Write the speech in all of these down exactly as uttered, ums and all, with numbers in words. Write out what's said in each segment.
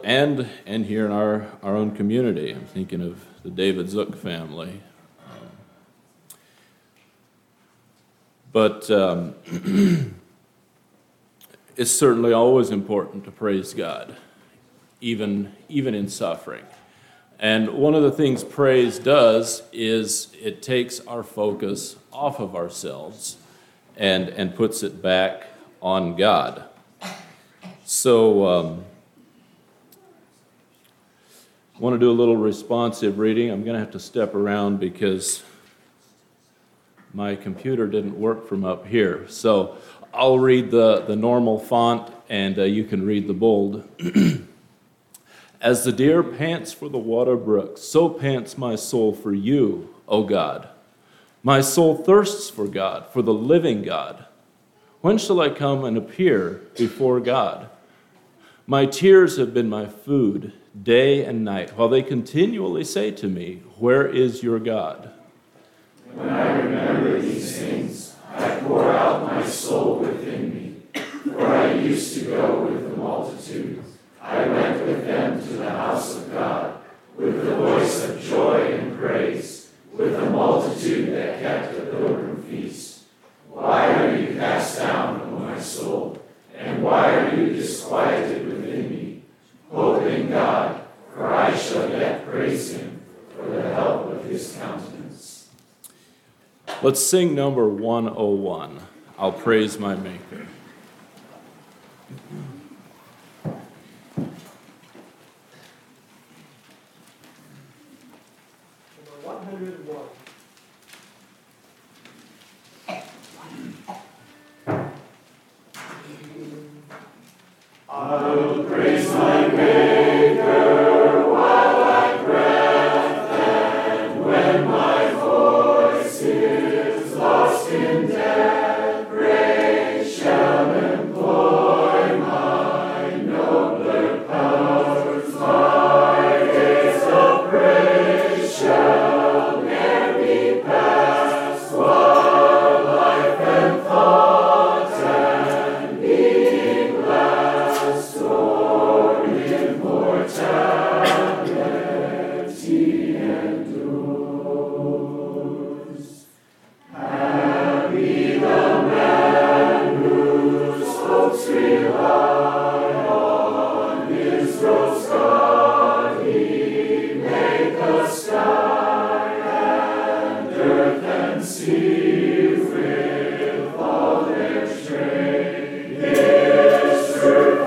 and and here in our, our own community. I'm thinking of the David Zook family. Um, but um, it's certainly always important to praise God, even even in suffering. And one of the things praise does is it takes our focus off of ourselves and, and puts it back on God. So um, I want to do a little responsive reading. I'm going to have to step around because my computer didn't work from up here. So I'll read the, the normal font, and uh, you can read the bold. As the deer pants for the water brook, so pants my soul for you, O God. My soul thirsts for God, for the living God. When shall I come and appear before God? My tears have been my food day and night, while they continually say to me, where is your God? When I remember these things, I pour out my soul within me, for I used to go with the multitude. I went with them to the house of God, with the voice of joy and praise, with a multitude that kept a pilgrim feast. Why are you cast down, O my soul, and why are you disquieted within me? Hope in God, for I shall yet praise him for the help of his countenance. Let's sing number one oh one, I'll Praise My Maker. one hundred one. I will praise my Maker while I breath, and when my voice is lost in death, praise shall employ my nobler powers. My days of praise shall ne'er be past, while life and thought and being last o'er immortality endures. Happy the man whose hopes rely on his rose God. He made the sky and earth and sea with all their train. His earth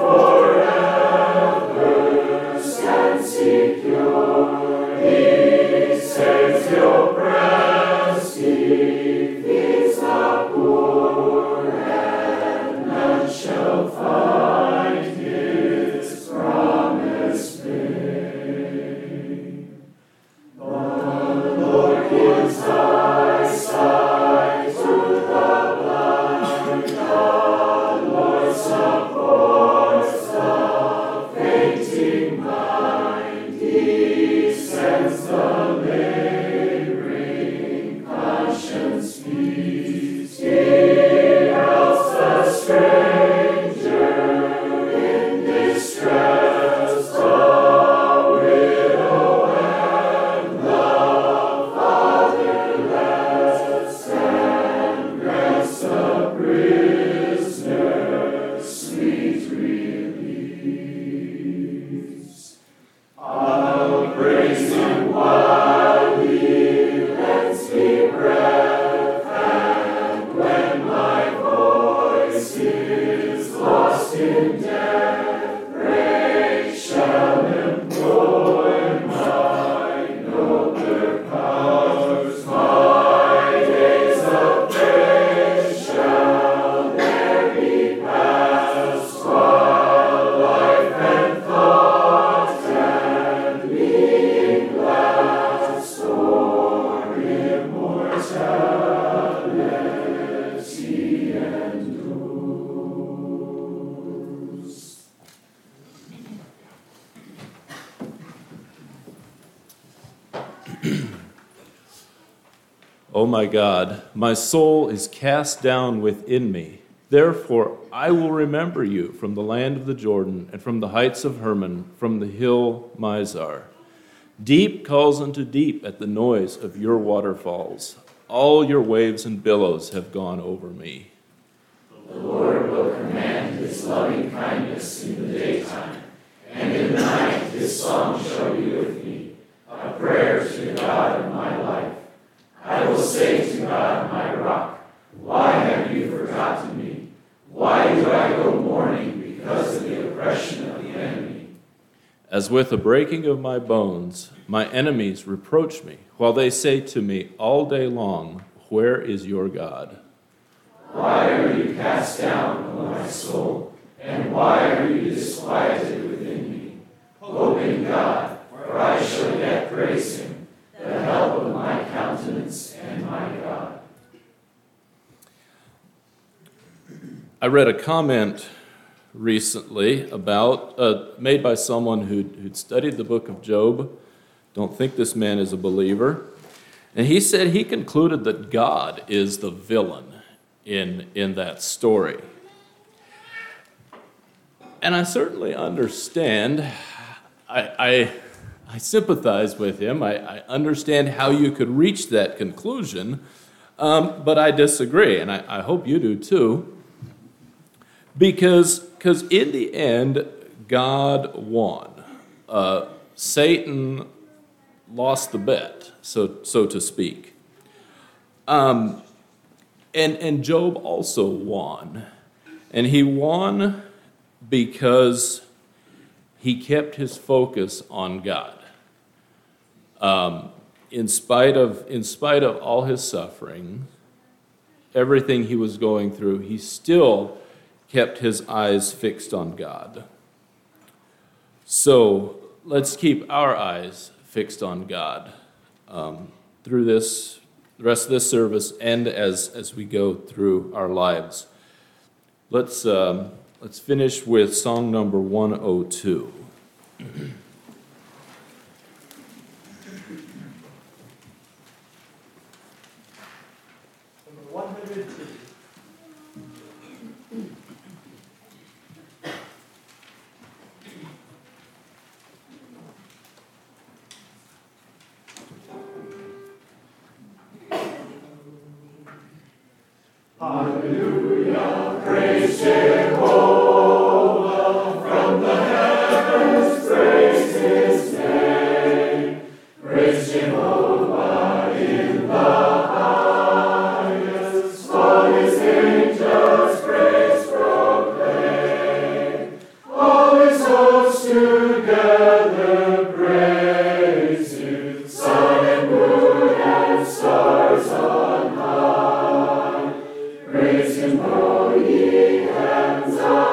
forever stands secure. He saves the oppressed, he feeds the poor, and none shall find his promise vain. The Lord gives eyesight to the blind, the Lord supports the fainting mind. He sends the laboring conscience peace. He helps the stranger in distress, the widow and the fatherless, and grants the prisoner sweet release. I'll praise him while he lends me breath, and when my voice is lost in death, praise shall employ my nobler powers. My days of praise shall ne'er be past, while life and thought and being last o'er immortality endures. O my God, my soul is cast down within me. Therefore, I will remember you from the land of the Jordan, and from the heights of Hermon, from the hill Mizar. Deep calls unto deep at the noise of your waterfalls. All your waves and billows have gone over me. The Lord will command his loving kindness in the daytime, and in the night his song shall be with me, a prayer to the God of my life. I will say to God, my rock, why have you forgotten me? Why do I go mourning because of the oppression of the enemy? As with the breaking of my bones, my enemies reproach me, while they say to me all day long, where is your God? Why are you cast down, O my soul, and why are you disquieted within me? Hope in God, for I shall yet praise him, the help of my countenance and my God. I read a comment recently about, uh, made by someone who'd, who'd studied the book of Job. Don't think this man is a believer. And he said he concluded that God is the villain in, in that story. And I certainly understand. I, I, I sympathize with him. I, I understand how you could reach that conclusion, um, but I disagree, and I, I hope you do too. Because because in the end, God won. Uh, Satan lost the bet, so so to speak. Um, and and Job also won, and he won because he kept his focus on God. Um, in spite of in spite of all his suffering, everything he was going through, he still kept his eyes fixed on God. So let's keep our eyes fixed on God um, through this, the rest of this service, and as as we go through our lives. Let's um, let's finish with song number one oh two. Number one hundred two. Hallelujah, praise Jehovah, from the heavens praise his name. Praise Jehovah in the highest, all his angels praise proclaim. All his hosts together praise you, sun and moon and stars on high. Praise him, O ye heavens.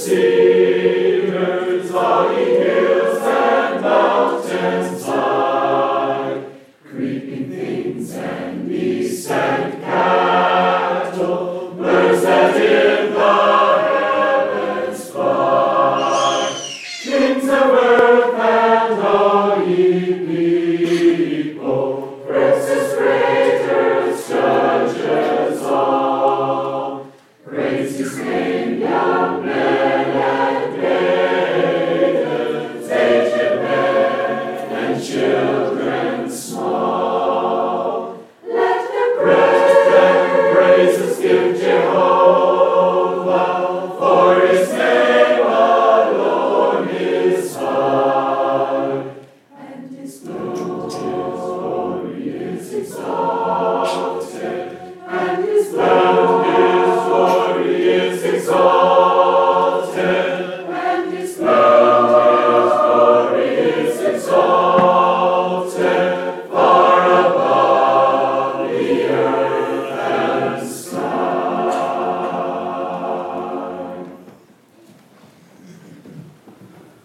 singers, logging hills and mountains high, creeping things and beasts and cattle, birds that in the heavens fly, kings of earth and all ye people, princes, greaters, judges all, praise his name, young men and maidens, aged men and children small. Let them praise, let them praises give Jehovah, for his name alone is high, and his glory is exalted, and his